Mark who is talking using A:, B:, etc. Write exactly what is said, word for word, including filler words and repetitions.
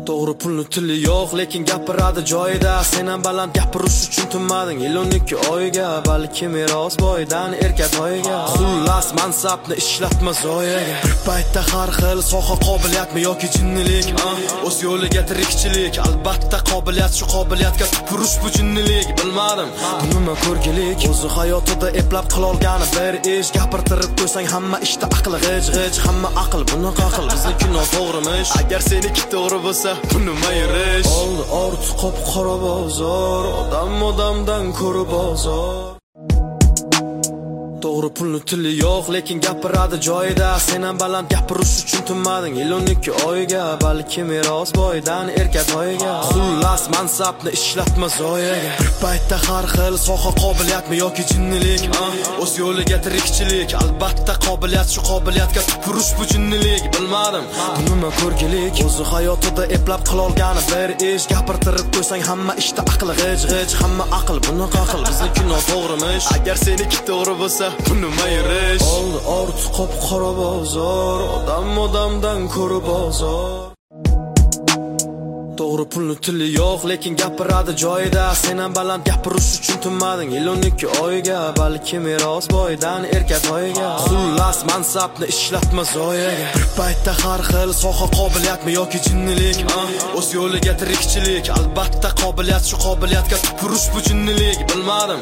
A: To'g'ri pulni tili yo'q, lekin gapiradi joyida. Sen ham baland gapirish uchun tinmading yil o'n ikki oyga, balki meros boydan erkatoyga. Xullas mansabni ishlatma zoyaga. Bir paytda har xil soha qobiliyatmi yoki jinnilik, o'z yo'liga tirikchilik. Albatta qobiliyat, shu qobiliyatga tupurish bu jinnilik. Bilmadim bu nima ko'rgilik, o'zi hayotida eplab qila olgani bir ish. Gapirtirib qo'ysang hamma ishda aqli g'ij-g'ij, hamma aql bunaqa aql bizniki noto'g'rimish. Agar seniki to'g'ri bo'lsa bu nima yurish? Oldi orti qop qora bozor, odam odamdan ko'ra bozor. To'g'ri pulni tili yo'q, lekin gapiradi joyida. Sen ham baland gapirish uchun tinmading yil o'n ikki oyga, balki meros boydan erkatoyga. Xullas mansabni ishlatma zoyaga. Bir paytda har xil soha qobiliyatmi yoki jinnilik, o'z yo'liga tirikchilik. Albatta qobiliyat, shu qobiliyatga tupurish bu jinnilik. Bilmadim bu nima ko'rgilik, o'zi hayotida eplab qila olgani bir ish. Gapirtirib qo'ysang hamma ishda aqli g'ij-g'ij, hamma aql bunaqa aql bizniki noto'g'rimish. Agar seniki to'g'ri bo'lsa bu nima yurish? Oldi orti qop qora bozor, odam odamdan ko'ra bozor. To'g'ri pulni tili yo'q, lekin gapiradi joyida. Sen ham baland gapirish uchun tinmading yil o'n ikki oyga, balki meros boydan erkatoyga. Xullas mansabni ishlatma zoyaga. Bir paytda har xil soha qobiliyatmi yoki jinnilik, o'z yo'liga tirikchilik. Albatta qobiliyat, shu qobiliyatga tupurish bu jinnilik. Bilmadim